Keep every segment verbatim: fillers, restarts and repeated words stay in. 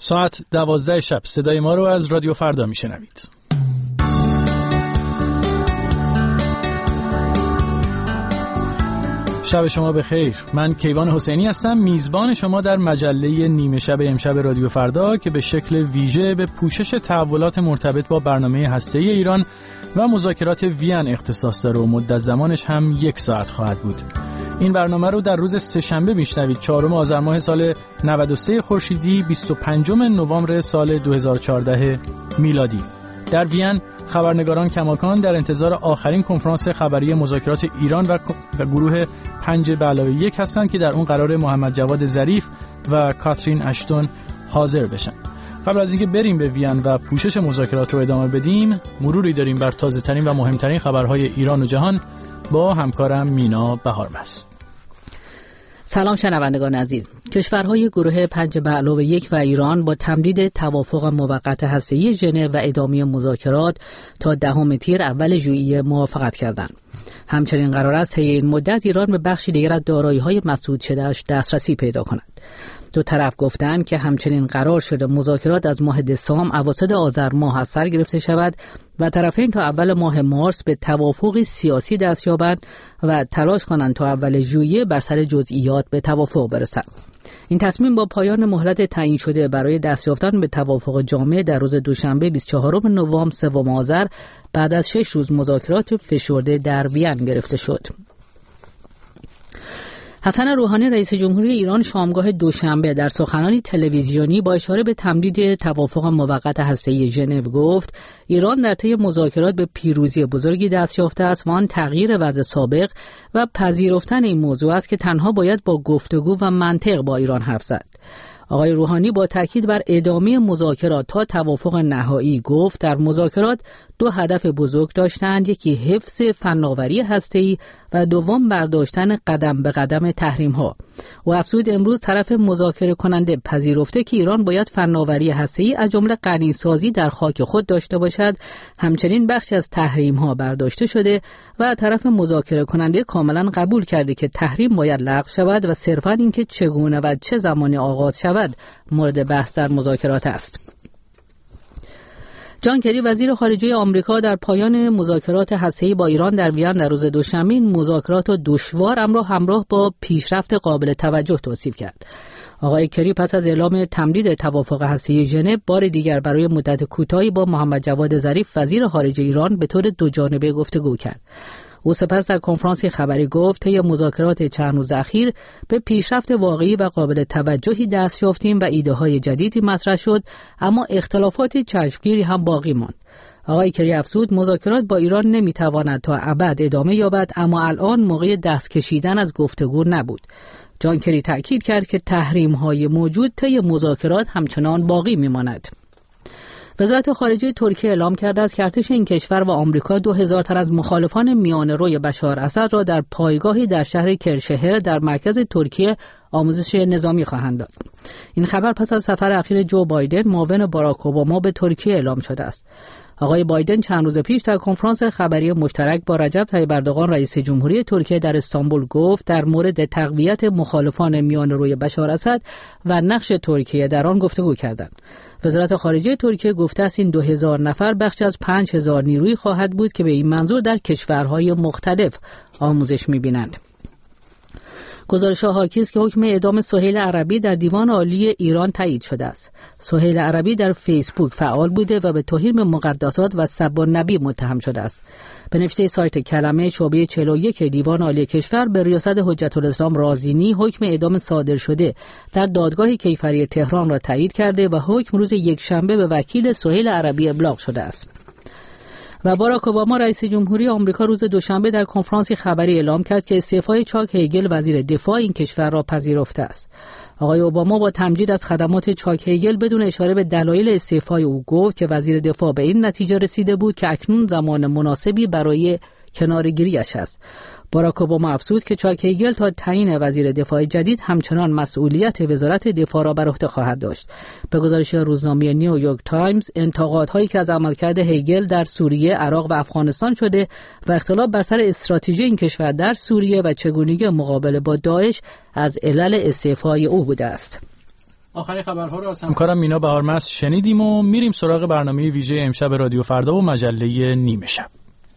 ساعت دوازده شب صدای ما رو از رادیو فردا میشنوید. شب شما بخیر. من کیوان حسینی هستم، میزبان شما در مجله نیمه شب امشب رادیو فردا که به شکل ویژه به پوشش تحولات مرتبط با برنامه هسته‌ای ایران و مذاکرات وین اختصاص داره و مدت زمانش هم یک ساعت خواهد بود. این برنامه رو در روز سه‌شنبه میشنوید، چهارم آذر ماه سال نود و سه خورشیدی، بیست و پنجم نوامبر سال دو هزار و چهارده میلادی. در وین خبرنگاران کماکان در انتظار آخرین کنفرانس خبری مذاکرات ایران و, و گروه پنج به علاوه یک هستند که در اون قرار محمد جواد ظریف و کاترین اشتون حاضر بشن. قبل از اینکه بریم به وین و پوشش مذاکرات رو ادامه بدیم، مروری داریم بر تازه ترین و مهمترین خبرهای ایران و جهان با همکارم مینا بهارمست. سلام شنوندگان عزیز. کشورهای گروه پنج به علاوه یک و ایران با تمدید توافق موقت هسته‌ای ژنو و ادامه مذاکرات تا دهم تیر اول ژوئیه موافقت کردند. همچنین قرار است طی این مدت ایران به بخشی دیگر از دارایی‌های مسدود شده‌اش دسترسی پیدا کند. دو طرف گفتند که همچنین قرار شده مذاکرات از ماه دسامبر اواسط آذر ماه از سر گرفته شود و طرفین تا اول ماه مارس به توافقی سیاسی دست یابند و تلاش کنند تا اول ژوئیه بر سر جزئیات به توافق برسند. این تصمیم با پایان مهلت تعیین شده برای دست یافتن به توافق جامع در روز دوشنبه بیست و چهارم نوامبر سوم آذر بعد از شش روز مذاکرات فشرده در وین گرفته شد. حسن روحانی رئیس جمهوری ایران شامگاه دوشنبه در سخنرانی تلویزیونی با اشاره به تمدید توافق موقت هسته‌ای ژنو گفت ایران در طی مذاکرات به پیروزی بزرگی دست یافته است و آن تغییر وضع سابق و پذیرفتن این موضوع است که تنها باید با گفتگو و منطق با ایران حرف زد. آقای روحانی با تاکید بر ادامه مذاکرات تا توافق نهایی گفت در مذاکرات دو هدف بزرگ داشتند، یکی حفظ فناوری هسته‌ای و دوم برداشتن قدم به قدم تحریم‌ها. و افزود امروز طرف مذاکره کننده پذیرفته که ایران باید فناوری هسته‌ای از جمله غنی‌سازی در خاک خود داشته باشد، همچنین بخشی از تحریم‌ها برداشته شده و طرف مذاکره کننده کاملا قبول کرده که تحریم باید لغو شود و صرفاً اینکه چگونه و چه زمانی آغاز شود مورد بحث در مذاکرات است. جان کری وزیر خارجه آمریکا در پایان مذاکرات هسته‌ای با ایران در وین در روز دوشنبه این مذاکرات دشوار اما همراه با پیشرفت قابل توجه توصیف کرد. آقای کری پس از اعلام تمدید توافق هسته‌ای ژنو بار دیگر برای مدت کوتاهی با محمد جواد ظریف وزیر خارجه ایران به طور دوجانبه گفتگو کرد. او سپس در کنفرانس خبری گفت طی مذاکرات چند روز اخیر به پیشرفت واقعی و قابل توجهی دست یافتیم و ایده‌های جدیدی مطرح شد، اما اختلافات چشمگیری هم باقی ماند. آقای کری افزود مذاکرات با ایران نمیتواند تا ابد ادامه یابد، اما الان موقع دست کشیدن از گفتگو نبود. جان کری تأکید کرد که تحریم‌های موجود طی مذاکرات همچنان باقی میماند. وزارت خارجه ترکیه اعلام کرده است که ارتش این کشور و آمریکا دو هزار تن از مخالفان میانه‌روی بشار اسد را در پایگاهی در شهر کرشهر در مرکز ترکیه آموزش نظامی خواهند داد. این خبر پس از سفر اخیر جو بایدن معاون باراک اوباما به ترکیه اعلام شده است. آقای بایدن چند روز پیش در کنفرانس خبری مشترک با رجب طیب اردوغان رئیس جمهوری ترکیه در استانبول گفت در مورد تقویت مخالفان میانه‌روی بشار اسد و نقش ترکیه در آن گفتگو کردند. وزارت خارجه ترکیه گفته است این دو هزار نفر بخش از پنج هزار نیروی خواهد بود که به این منظور در کشورهای مختلف آموزش می‌بینند. گزارش حاکی است که حکم اعدام سهیل عربی در دیوان عالی ایران تایید شده است. سهیل عربی در فیسبوک فعال بوده و به توهین به مقدسات و سب النبی متهم شده است. به نوشته سایت کلمه شعبه چهل و یک دیوان عالی کشور به ریاست حجت الاسلام رازینی حکم اعدام صادر شده در دادگاه کیفری تهران را تایید کرده و حکم روز یکشنبه به وکیل سهیل عربی ابلاغ شده است. و باراک اوباما رئیس جمهوری آمریکا روز دوشنبه در کنفرانسی خبری اعلام کرد که استعفای چاک هیگل وزیر دفاع این کشور را پذیرفته است. آقای اوباما با تمجید از خدمات چاک هیگل بدون اشاره به دلایل استعفای او گفت که وزیر دفاع به این نتیجه رسیده بود که اکنون زمان مناسبی برای کناره‌گیری‌اش است. باراک اوباما افزود که چاک هیگل تا تعیین وزیر دفاع جدید همچنان مسئولیت وزارت دفاع را بر عهده خواهد داشت. به گزارش روزنامه نیویورک تایمز، انتقادهایی که از عملکرد هیگل در سوریه، عراق و افغانستان شده و اختلاف بر سر استراتژی این کشور در سوریه و چگونگی مقابله با داعش از علل استعفای او بوده است. آخرین خبرها رو از همکارم مینا بهارمست شنیدیم و میریم سراغ برنامه ویژه امشب رادیو فردا و مجله نیمه شب.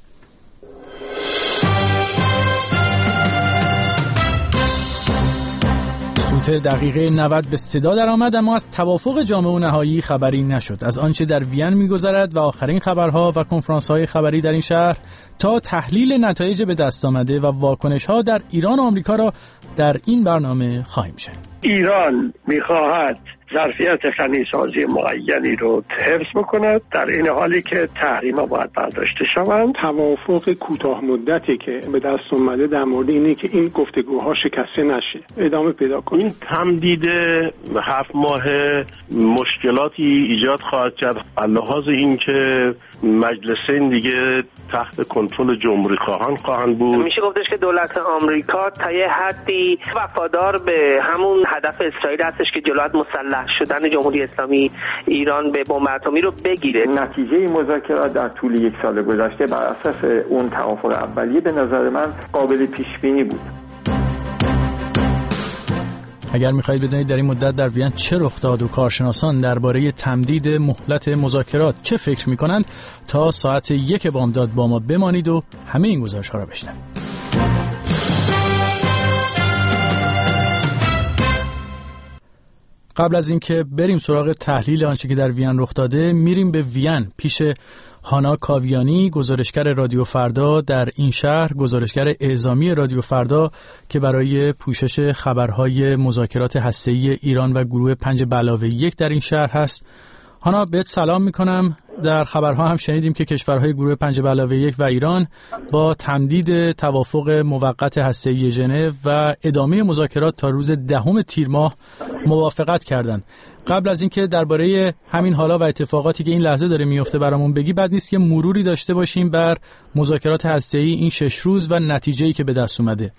سوت دقیقه نود به صدا در آمد، اما از توافق جامع و نهایی خبری نشد. از آنچه در وین می‌گذرد و آخرین خبرها و کنفرانس‌های خبری در این شهر تا تحلیل نتایج به دست آمده و واکنش‌ها در ایران و آمریکا را در این برنامه خواهیم شنید. ایران می‌خواهد ظرفیت غنیسازی معینی رو حفظ بکند، در این حالی که تحریم‌ها باید برداشته شوند. توافق کوتاه مدتی که به دست اومده در مورد اینه که این گفتگوها شکسته نشه، ادامه پیدا کنه. این تمدید هفت ماه مشکلاتی ایجاد خواهد کرد، به لحاظ اینکه مجلسین دیگه تحت کنترل جمهوری خواهان خواهند بود. میشه گفتش که دولت آمریکا تا یه حدی وفادار به همون هدف اسرائیل هستش که جلوی مسلح شدن جمهوری اسلامی ایران به بمب اتمی رو بگیره. نتیجه مذاکرات در طول یک سال گذشته بر اساس اون توافق اولیه به نظر من قابل پیش بینی بود. اگر می‌خواهید بدونید در این مدت در وین چه رخ داد و کارشناسان درباره تمدید مهلت مذاکرات چه فکر می‌کنند، تا ساعت یک بامداد با ما بمانید و همه این گزارش‌ها را بشنوید. قبل از اینکه بریم سراغ تحلیل آنچه که در وین رخ داده، میریم به وین پیش هانا کاویانی، گزارشگر رادیو فردا در این شهر، گزارشگر اعزامی رادیو فردا که برای پوشش خبرهای مذاکرات هسته‌ای ایران و گروه پنج به علاوه یک در این شهر هست. هانا، بهت سلام میکنم. در خبرها هم شنیدیم که کشورهای گروه پنج به علاوه یک و ایران با تمدید توافق موقت هسته‌ای ژنو و ادامه مذاکرات تا روز دهم تیر ماه موافقت کردند. قبل از اینکه درباره همین حالا و اتفاقاتی که این لحظه داره میفته برامون بگی، بد نیست که مروری داشته باشیم بر مذاکرات هسته‌ای این شش روز و نتیجه‌ای که به دست اومده.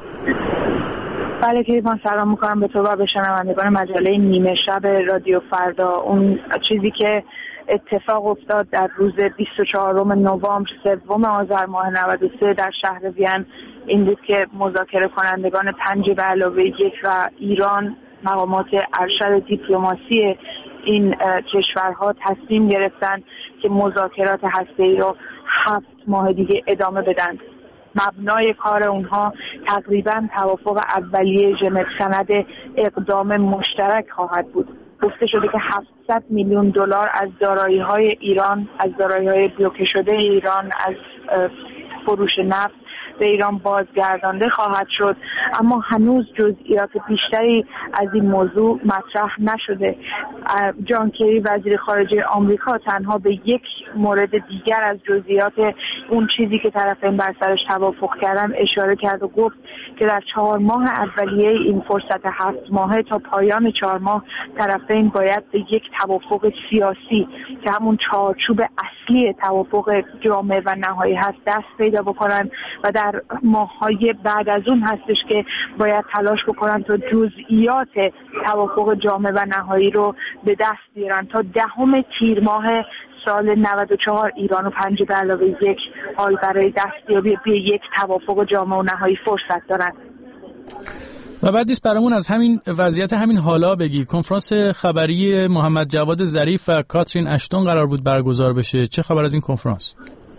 بله که من سلام میکنم به تو و به شنوندگان مجله نیمه شب رادیو فردا. اون چیزی که اتفاق افتاد در روز بیست و چهارم نوامبر سوم آذر ماه نود و سه در شهر وین این بود که مذاکره کنندگان پنج به علاوه یک و ایران، مقامات ارشد دیپلماسی این کشورها تصمیم گرفتن که مذاکرات هسته‌ای رو هفت ماه دیگه ادامه بدن. مبنای کار اونها تقریبا توافق اولیه ژنو، سند اقدام مشترک خواهد بود. گفته شده که هفتصد میلیون دلار از دارایی‌های ایران، از دارایی‌های بلوکه شده ایران، از فروش نفت به ایران بازگردانده خواهد شد، اما هنوز جزئیات بیشتری از این موضوع مطرح نشده. جان کری وزیر خارجه آمریکا تنها به یک مورد دیگر از جزئیات اون چیزی که طرفین بر سرش توافق کردن اشاره کرد و گفت که در چهار ماه اولیه این فرصت هفت ماهه تا پایان چهار ماه طرفین باید به یک توافق سیاسی که همون چارچوب اصلی توافق جامع و نهایی هست دست پیدا بکنن و در ماه‌های بعد از اون هستش که باید تلاش بکنن تا جزئیات توافق جامع و نهایی رو به دست بیارن. تا دهم تیر ماه سال نود و چهار ایران و پنج به علاوه یک حال برای دستیابی به یک توافق جامع و نهایی فرصت دارن. و بعد نیست برامون از همین وضعیت همین حالا بگی. کنفرانس خبری محمد جواد ظریف و کاترین اشتون قرار بود برگزار بشه. چه خبر از این کنفرانس؟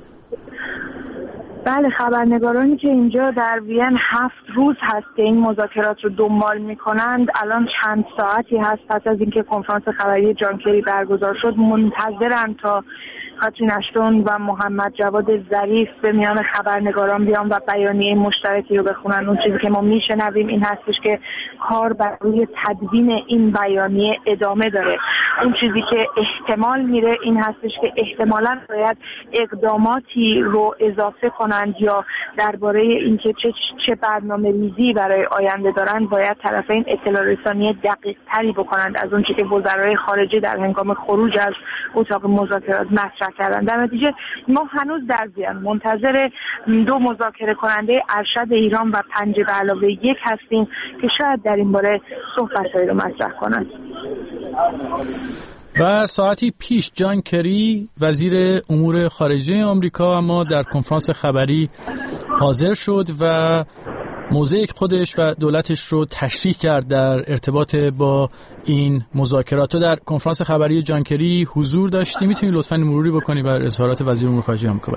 بله، خبرنگارانی که اینجا در وین هفت روز هست که این مذاکرات رو دنبال میکنند، الان چند ساعتی هست پس از اینکه کنفرانس خبری جان کری برگزار شد منتظرن تا کاترین اشتون و محمد جواد ظریف به میان خبرنگاران بیان و بیانیه مشترکی رو بخونن. اون چیزی که ما میشنویم این هستش که کار بر روی تدوین این بیانیه ادامه داره. اون چیزی که احتمال میره این هستش که احتمالاً باید اقداماتی رو اضافه کنند یا درباره اینکه چه چه برنامه‌ریزی برای آینده دارند باید طرفین اطلاع رسانی دقیق تری بکنند از اون چیزی که وزرای خارجه در هنگام خروج از اتاق مذاکرات مطرح کردن. در نتیجه ما هنوز در وین منتظر دو مذاکره کننده ارشد ایران و پنج به علاوه یک هستیم که شاید در این باره صحبت‌هایی رو مطرح کنند. و ساعتی پیش جان کری وزیر امور خارجه آمریکا اما در کنفرانس خبری حاضر شد و موضع خودش و دولتش رو تشریح کرد در ارتباط با این مذاکرات. در کنفرانس خبری جان کری حضور داشتی، میتونی لطفاً مروری بکنی بر اظهارات وزیر امور خارجه آمریکا؟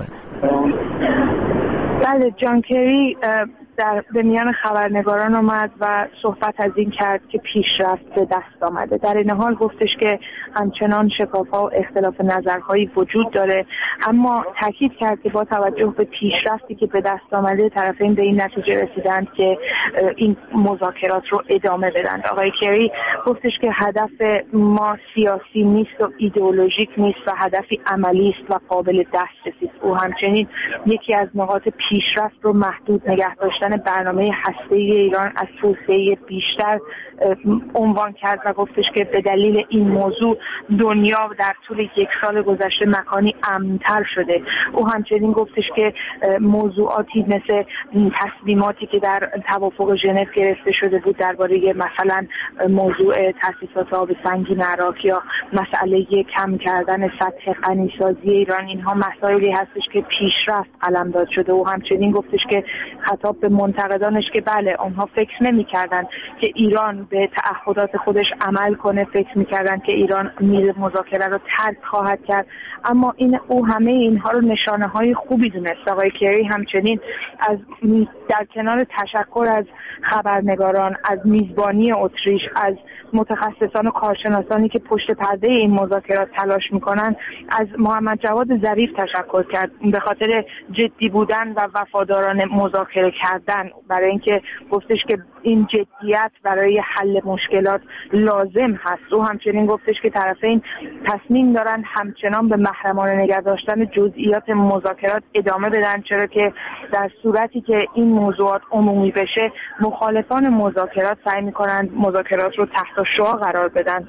بله، جان کری در به میان خبرنگاران آمد و صحبت از این کرد که پیشرفت به دست آمده. در این حال گفتش که همچنان شکاف‌ها و اختلاف نظرهایی وجود داره، اما تاکید کرد که با توجه به پیشرفتی که به دست آمده طرفین به این نتیجه رسیدند که این مذاکرات رو ادامه بدن. آقای کری گفتش که هدف ما سیاسی نیست و ایدئولوژیک نیست و هدفی عملی است و قابل دسترسی است. او همچنین یکی از نقاط پیشرفت رو محدود نگه داشتن برنامه هسته‌ای ایران از توسعه بیشتر عنوان کرد و گفتش که به دلیل این موضوع دنیا در طول یک سال گذشته مکانی امن‌تر شده. او همچنین گفتش که موضوعاتی مثل تصمیماتی که در توافق ژنو گرفته شده بود درباره مثلا موضوع تأسیسات آب سنگین عراق یا مسئله کم کردن سطح غنیسازی ایران، اینها مسائلی هستش که پیشرفت قلمداد شده. او همچنین گفتش که خطاب به منتقدانش که بله آنها فکر نمی‌کردن که ایران به تعهدات خودش عمل کنه، فکر می‌کردن که ایران میز مذاکره رو ترک خواهد کرد، اما این او همه اینها رو نشانه‌های خوبی دونست. آقای کری همچنین از در کنار تشکر از خبرنگاران، از میزبانی اتریش، از متخصصان و کارشناسانی که پشت پرده این مذاکرات تلاش می‌کنن، از محمد جواد ظریف تشکر کرد به خاطر جدی بودن و وفادارانه مذاکره کردن، برای اینکه گفتش که این جدیت برای حل مشکلات لازم هست. او همچنین گفتش که طرفین تصمیم دارن همچنان به محرمانه نگه داشتن جزئیات مذاکرات ادامه بدن، چرا که در صورتی که این موضوعات عمومی بشه مخالفان مذاکرات سعی میکنن مذاکرات رو تحت شعاع قرار بدن.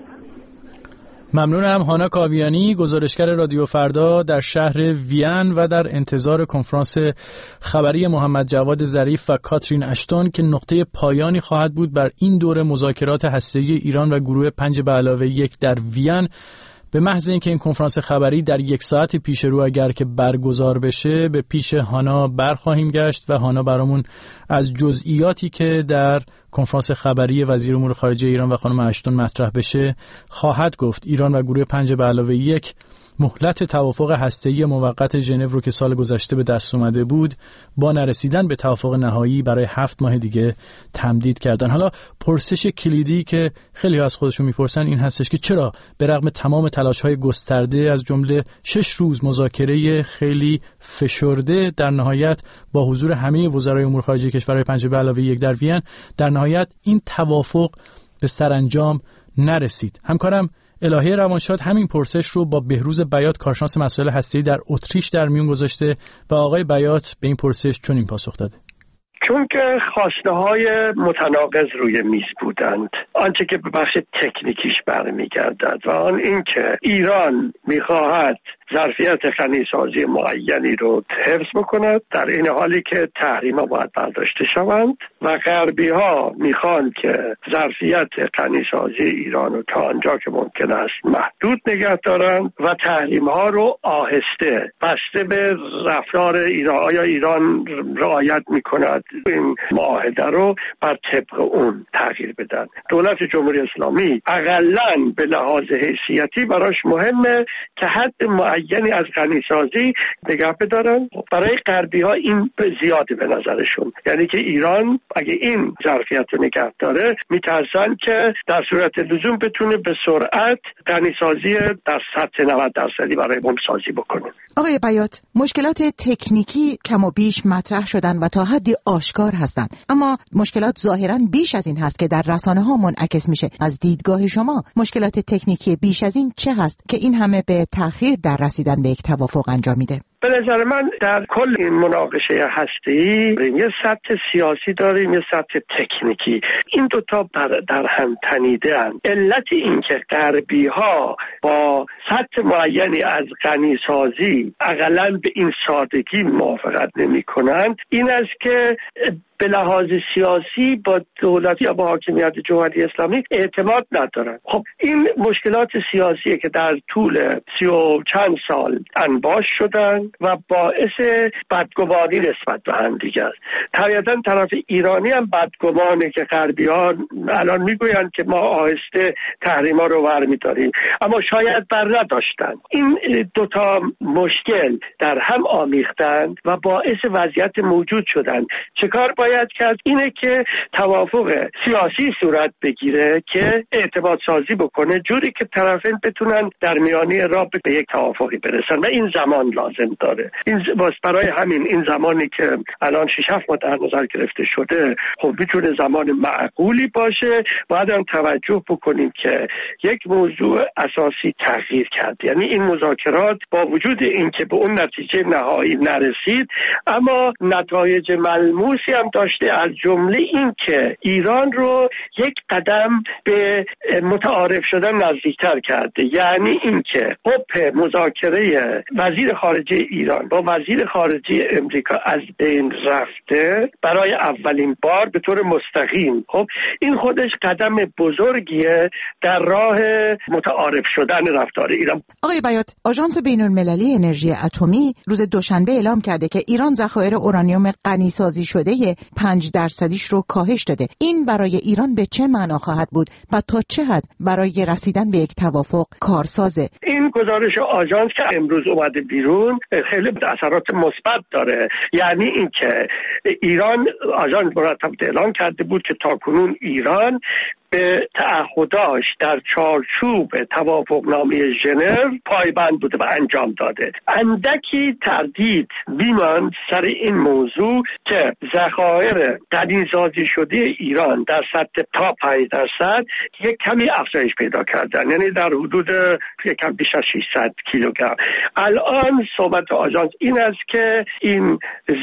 ممنونم. هانا کاویانی، گزارشگر رادیو فردا در شهر وین و در انتظار کنفرانس خبری محمد جواد ظریف و کاترین اشتون که نقطه پایانی خواهد بود بر این دوره مذاکرات هسته‌ای ایران و گروه پنج به علاوه یک در وین. به محض اینکه این کنفرانس خبری در یک ساعت پیش رو اگر که برگزار بشه به پیش هانا برخواهیم گشت و هانا برامون از جزئیاتی که در کنفرانس خبری وزیر امور خارجه ایران و خانم اشتون مطرح بشه خواهد گفت. ایران و گروه پنج به علاوه یک مهلت توافق هسته‌ای موقت ژنو رو که سال گذشته به دست اومده بود با نرسیدن به توافق نهایی برای هفت ماه دیگه تمدید کردن. حالا پرسش کلیدی که خیلی از خودشون میپرسن این هستش که چرا به رغم تمام تلاش‌های گسترده از جمله شش روز مذاکره خیلی فشرده در نهایت با حضور همه وزرای امور خارجه کشورهای پنج به علاوه یک در وین در نهایت این توافق به سرانجام نرسید. همکارم الهه روانشاد همین پرسش رو با بهروز بیات کارشناس مسائل هسته‌ای در اتریش در میون گذاشته و آقای بیات به این پرسش چنین پاسخ داده: چون که خواسته‌های متناقض روی میز بودند، آنچه که به بخش تکنیکیش برمیگردد و آن این که ایران می‌خواهد ظرفیت غنیسازی معینی رو حفظ بکند در این حالی که تحریم‌ها باید برداشته شوند و غربی‌ها میخوان که ظرفیت غنیسازی ایران رو تا آنجا که ممکن است محدود نگه دارند و تحریم‌ها رو آهسته بسته به رفتار ایران، آیا ایران رعایت میکند این معاهده رو بر طبق اون تغییر بدن. دولت جمهوری اسلامی اقلاً به لحاظ حیثیتی براش مهمه که حد یعنی از غنیسازی نگه بدارن. برای غربی ها این زیاده به نظرشون، یعنی که ایران اگه این ظرفیت رو نگه داره میترسن که در صورت لزوم بتونه به سرعت غنیسازی در سطح نود درصدی برای بمب سازی بکنه. آقای بیات، مشکلات تکنیکی کم و بیش مطرح شدن و تا حدی آشکار هستند، اما مشکلات ظاهراً بیش از این هست که در رسانه ها منعکس میشه. از دیدگاه شما مشکلات تکنیکی بیش از این چه هست که این همه به تأخیر در رسیدن به یک توافق انجام میده؟ به نظر من در کل این مناقشه هسته‌ای یه سطح سیاسی داریم، یه سطح تکنیکی. این دوتا در هم تنیده اند. علت این که غربی ها با سطح معینی از غنیسازی اقلاً به این سادگی موافقت نمی کنند این است که به لحاظ سیاسی با دولت یا با حاکمیت جمهوری اسلامی اعتماد ندارن. خب این مشکلات سیاسیه که در طول سی و چند سال انباش شدن و باعث بدگمانی نسبت به هم دیگه است. طبیعتاً طرف ایرانی هم بدگمانه که غربیان الان میگویند که ما آهسته تحریما رو برمی‌داریم، اما شاید بر نداشتن. این دوتا مشکل در هم آمیختن و باعث وضعیت موجود شدن. چه کار باید کرد؟ اینه که توافق سیاسی صورت بگیره که اعتماد سازی بکنه، جوری که طرفین بتونن در میانه راه به یک توافقی برسن و این زمان لازم داره. این برای همین این زمانی که الان شش هفت ماه در نظر گرفته شده خب میتونه زمان معقولی باشه. باید هم توجه بکنیم که یک موضوع اساسی تغییر کرد، یعنی این مذاکرات با وجود اینکه به اون نتیجه نهایی نرسید اما نتایج ملموسی هم داشته، از جمله این که ایران رو یک قدم به متعارف شدن نزدیکتر کرده. یعنی این که قپ مذاکره وزیر خارجه ایران با وزیر خارجه امریکا از بین رفته برای اولین بار به طور مستقیم. خب این خودش قدم بزرگیه در راه متعارف شدن رفتار ایران. آقای بیات، آژانس بین‌المللی انرژی اتمی روز دوشنبه اعلام کرده که ایران ذخایر اورانیوم غنی‌سازی شده پنج درصدیش رو کاهش داده. این برای ایران به چه معنا خواهد بود و تا چه حد برای رسیدن به یک توافق کارسازه؟ این گزارش آژانس که امروز اومده بیرون خیلی اثرات مثبت داره. یعنی اینکه ایران، آژانس مرتب اعلام کرده بود که تاکنون ایران به تعهداش در چارچوب توافقنامه ژنو پایبند بوده و انجام داده. اندکی تردید میماند سر این موضوع که ذخایر غنی‌سازی شده ایران در سطح تا پنج درصد یک کمی افزایش پیدا کردن، یعنی در حدود یک کم بیش از ششصد کیلوگرم. الان صحبت آژانس این است که این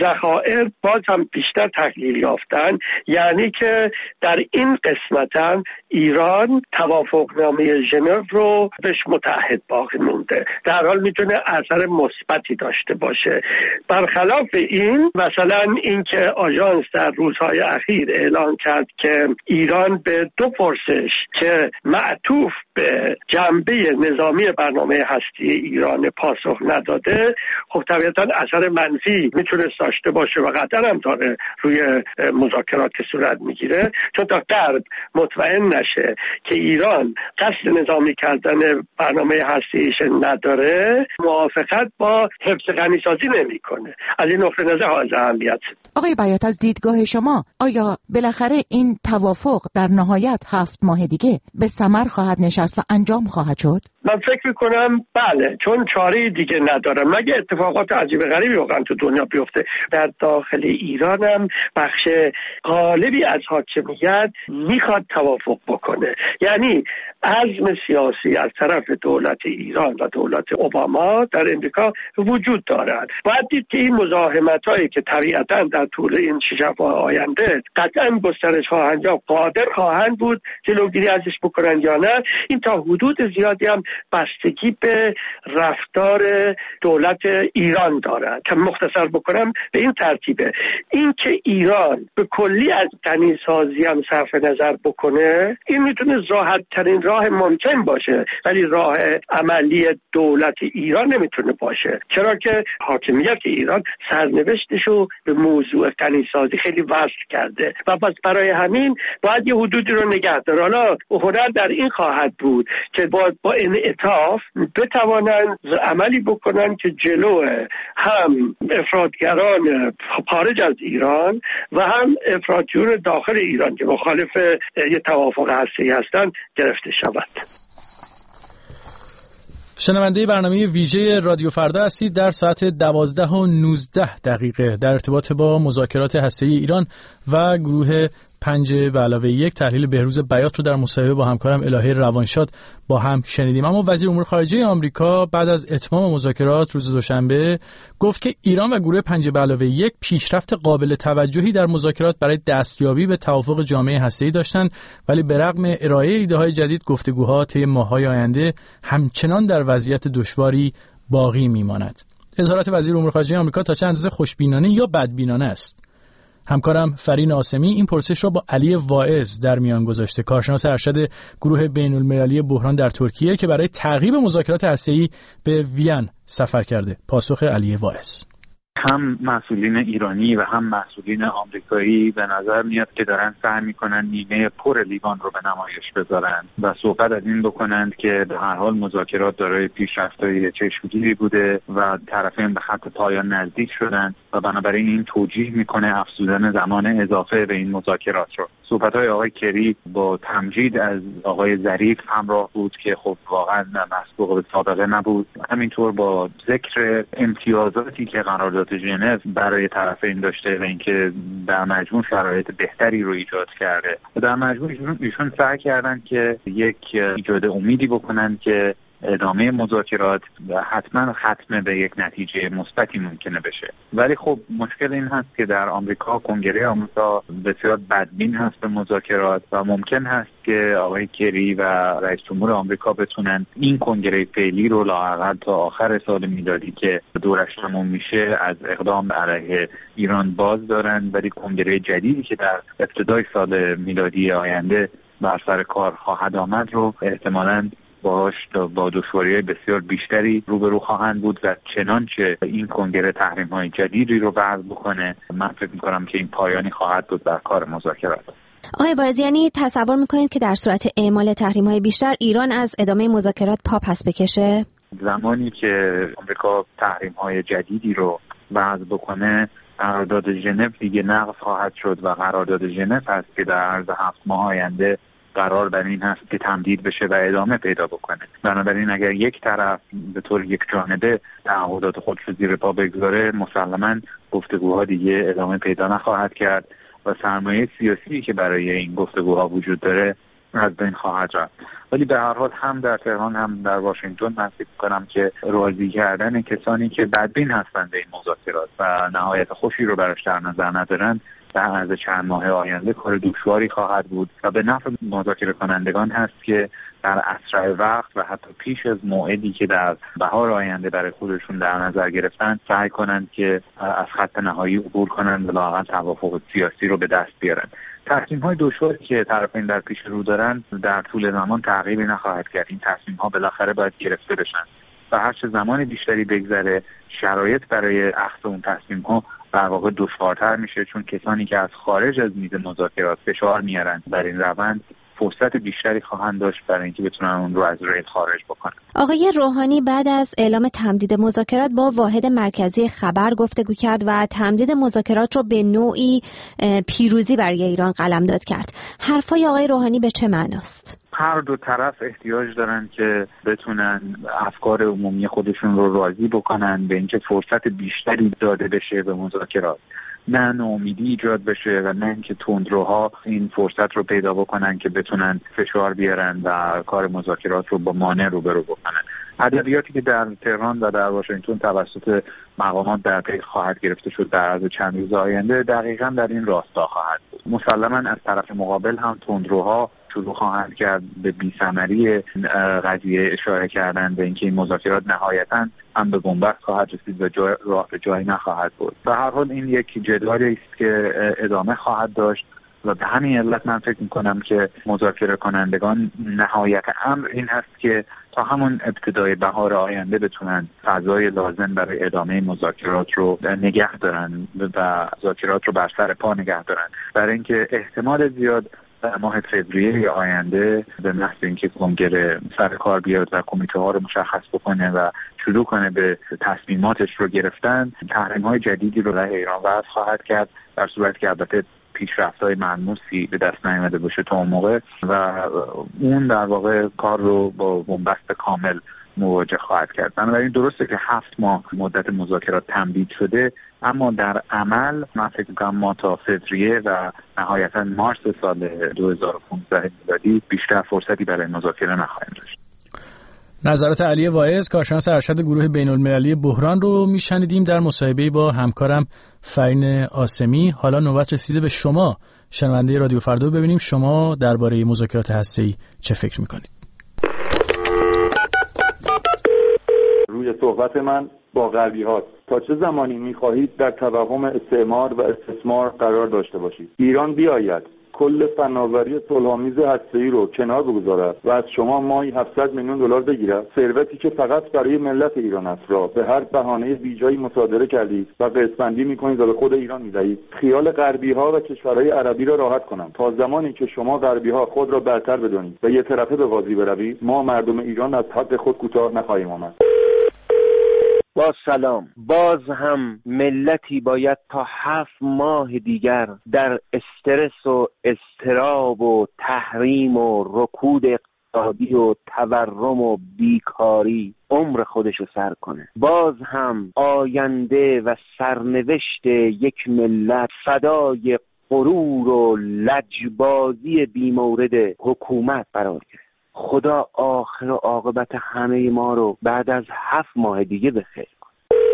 ذخایر باز هم بیشتر تحلیل یافتن، یعنی که در این قسمت ایران توافقنامه ژنو رو بهش متعهد باقی مونده، در حال میتونه اثر مثبتی داشته باشه. برخلاف این مثلا اینکه آژانس در روزهای اخیر اعلان کرد که ایران به دو پرسش که معطوف به جنبه نظامی برنامه هستی ایران پاسخ نداده، خب طبیعتا اثر منفی میتونه داشته باشه و قطعا هم داره روی مذاکرات که صورت میگیره، چون تا غرب مطمئن نشه که ایران قصد نظامی کردن برنامه هستیش نداره، موافقت با حفظ غنی‌سازی نمیکنه. از این نقطه نظر حائز اهمیت. آقای بیات، از دیدگاه شما آیا بالاخره این توافق در نهایت هفت ماه دیگه به ثمر خواهد نشست و انجام خواهد شد؟ من فکر میکنم بله، چون چاره دیگه نداره مگه اتفاقات عجیب غریبی واقعا تو دنیا بیفته. در داخل ایران هم بخش غالبی از حاکمیت میخواد توافق بکنه، یعنی عزم سیاسی از طرف دولت ایران و دولت اوباما در امریکا وجود دارد. باید دید که این مزاحمت‌هایی که طبیعتاً در طول این شش ماه آینده قطعاً گسترش خواهند یا قادر خواهند بود جلوگیری ازش بکنن یا نه، این تا حدود زیادی هم بستگی به رفتار دولت ایران دارد. که مختصر بکنم به این ترتیبه، این که ایران به کلی از غنی‌سازی هم صرف نظر بکنه، این میتونه راحت ترین راه ممکن باشه، ولی راه عملی دولت ایران نمیتونه باشه، چرا که حاکمیت ایران سرنوشتشو به موضوع غنی‌سازی خیلی وصل کرده و پس برای همین باید یه حدودی رو نگه داره. حالا هنر در این خواهد بود که با با انعطاف بتوانند عملی بکنن که جلو هم افراطگران خارج از ایران و هم افراطیون داخل ایران که مخالف یه توافق هسته‌ای هستن گرفته شود. شنونده برنامه ویژه رادیو فردا هستید. در ساعت دوازده و نوزده دقیقه در ارتباط با مذاکرات هسته‌ای ایران و گروه پنج به علاوه یک تحلیل بهروز بیات رو در مصاحبه با همکارم الهه روانشاد با هم شنیدیم. اما وزیر امور خارجه آمریکا بعد از اتمام مذاکرات روز دوشنبه گفت که ایران و گروه پنج به علاوه یک پیشرفت قابل توجهی در مذاکرات برای دستیابی به توافق جامعه هسته‌ای داشتند، ولی به رغم ارائه ایده‌های جدید گفتگوها طی ماه‌های آینده همچنان در وضعیت دشواری باقی می‌ماند. اظهارات وزیر امور خارجه آمریکا تا چند اندازه خوشبینانه یا بدبینانه است؟ همکارم فرین آسمی این پرسش را با علی واعظ در میان گذاشته، کارشناس ارشد گروه بین‌المللی بحران در ترکیه که برای تعقیب مذاکرات هسته‌ای به وین سفر کرده. پاسخ علی واعظ: هم مسئولین ایرانی و هم مسئولین آمریکایی به نظر میاد که دارن سعی میکنن نیمه پر لیوان رو به نمایش بذارن و صحبت از این بکنند که به هر حال مذاکرات دارای پیشرفت‌های چشمگیری بوده و طرفین به خط پایان نزدیک شدن و بنابراین این توجیه میکنه افزودن زمان اضافه به این مذاکرات رو. صحبت‌های آقای کری با تمجید از آقای ظریف همراه بود که خب واقعا مسبوق به سابقه نبود. همینطور با ذکر امتیازاتی که قرارداد ژنو برای طرفین داشته و اینکه در مجموع شرایط بهتری رو ایجاد کرده. در مجموع ایشون سعی کردن که یک ایجاد امیدی بکنن که ادامه مذاکرات حتما ختم به یک نتیجه مثبتی ممکنه بشه. ولی خب مشکل این هست که در آمریکا کنگره آمریکا بسیار بدبین هست به مذاکرات و ممکن هست که آقای کری و رئیس جمهور آمریکا بتونن این کنگره فعلی رو لااقل تا آخر سال میلادی که دورش تموم میشه از اقدام علیه ایران باز دارن، ولی کنگره جدیدی که در ابتدای سال میلادی آینده بر سر کار خواهد آمد رو احتمالاً باهاش با دشواری‌های بسیار بیشتری روبرو خواهند بود و چنانچه این کنگره تحریم‌های جدیدی رو وضع بکنه من فکر می‌کنم که این پایانی خواهد بود در کار مذاکرات. آقای واعظ، یعنی تصور می‌کنید که در صورت اعمال تحریم‌های بیشتر ایران از ادامه مذاکرات پا پس بکشه؟ زمانی که آمریکا تحریم‌های جدیدی رو وضع بکنه قرارداد ژنو دیگه نقض خواهد شد و قرارداد ژنو هست که در عرض هفت ماه آینده قرار بر این هست که تمدید بشه و ادامه پیدا بکنه. بنابراین اگر یک طرف به طور یک جانبه تعهدات خودش رو زیر پا بگذاره مسلماً گفتگوها دیگه ادامه پیدا نخواهد کرد و سرمایه سیاسی که برای این گفتگوها وجود داره از بین خواهد رفت. ولی به هر حال هم در تهران هم در واشنگتن من فکر می‌کنم که راضی کردن کسانی که بدبین هستند به این مذاکرات و نهایت خوشی رو براش در نظر ندارن در عرض چند ماه آینده کار دشواری خواهد بود و به نفع مذاکره کنندگان هست که در اسرع وقت و حتی پیش از موعدی که در بهار آینده برای خودشون در نظر گرفتن سعی کنند که از خط نهایی عبور کنند و لااقل توافق سیاسی رو به دست بیارن. تصمیم‌های دشواری که طرفین در پیش رو دارن در طول زمان تغییری نخواهد کرد. این تصمیم‌ها بالاخره باید گرفته بشن و هر چه زمان بیشتری بگذره شرایط برای اخذ اون تصمیم‌ها در واقع دشوارتر میشه، چون کسانی که از خارج از میز مذاکرات فشار میارن در این روند فرصت بیشتری خواهند داشت برای اینکه بتونن اون رو از ریل خارج بکنن. آقای روحانی بعد از اعلام تمدید مذاکرات با واحد مرکزی خبر گفتگو کرد و تمدید مذاکرات رو به نوعی پیروزی برای ایران قلمداد کرد. حرفای آقای روحانی به چه معناست؟ هر دو طرف احتیاج دارن که بتونن افکار عمومی خودشون رو راضی بکنن به اینکه فرصت بیشتری داده بشه به مذاکرات، نه ناامیدی ایجاد بشه و نه اینکه تندروها این فرصت رو پیدا بکنن که بتونن فشار بیارن و کار مذاکرات رو با مانع روبرو بکنن. ادبیاتی که در تهران و در واشنگتن توسط مقامات در پی خواهد گرفته شد در عرض چند روز آینده دقیقاً در این راستا خواهد بود. مسلماً از طرف مقابل هم تندروها شروع خواهند کرد به بی‌ثمری قضیه اشاره کردن به اینکه این مذاکرات نهایتاً هم به بنبست خواهد رسید و جای راه به جایی نخواهد بود. به هر حال این یک جدالی است که ادامه خواهد داشت و به همین علت من فکر می‌کنم که مذاکره کنندگان نهایت امر این هست که تا همون ابتدای بهار آینده بتونن فضای لازم برای ادامه مذاکرات رو نگه دارن و مذاکرات رو بر سر پا نگه دارن، برای اینکه احتمال زیاد در ماه فوریه آینده به محض اینکه کنگره سر کار بیاد و کمیته ها رو مشخص بکنه و شروع کنه به تصمیماتش رو گرفتن تحریم های جدیدی رو در ایران وضع خواهد کرد، در صورتی که البته پیشرفت‌های ملموسی به دست نیامده باشه تا اون موقع و اون در واقع کار رو با بنبست کامل مواجه خواهد کرد. بنابراین درسته که هفت ماه مدت مذاکرات تمدید شده، اما در عمل من فکر می‌کنم ما تا فوریه و نهایتاً مارس سال دو هزار و پانزده میلادی بیشتر فرصتی برای مذاکره نخواهیم داشت. نظرات علی واعظ، کارشناس ارشد گروه بین‌المللی بحران رو میشنیدیم در مصاحبه با همکارم فرین آسمی. حالا نوبت رسیده به شما شنونده رادیو فردا، ببینیم شما درباره مذاکرات هسته‌ای چه فکر می‌کنید. روی صحبت من با غربی هاست. تا چه زمانی می‌خواهید در توهم استعمار و استثمار قرار داشته باشید؟ ایران بیاید کل فناوری صلح‌آمیز هسته‌ای رو کنار بگذارد و از شما ماهی هفتصد میلیون دلار بگیرد، ثروتی که فقط برای ملت ایران است را به هر بهانه بیجایی مصادره کردید و قسمت‌بندی می‌کنید و به خود ایران می‌دهید. خیال غربی‌ها و کشورهای عربی را راحت کنند. تا زمانی که شما غربی‌ها خود را برتر بدانید و یک طرفه به بازی بروید، ما مردم ایران از حد خود کوتاه نخواهیم آمد. با سلام، باز هم ملتی باید تا هفت ماه دیگر در استرس و اضطراب و تحریم و رکود اقتصادی و تورم و بیکاری عمر خودشو سر کنه. باز هم آینده و سرنوشت یک ملت فدای غرور و لجبازی بیمورد حکومت قرار گرفت. خدا آخر و عاقبت همه ما رو بعد از هفت ماه دیگه بخیر کن.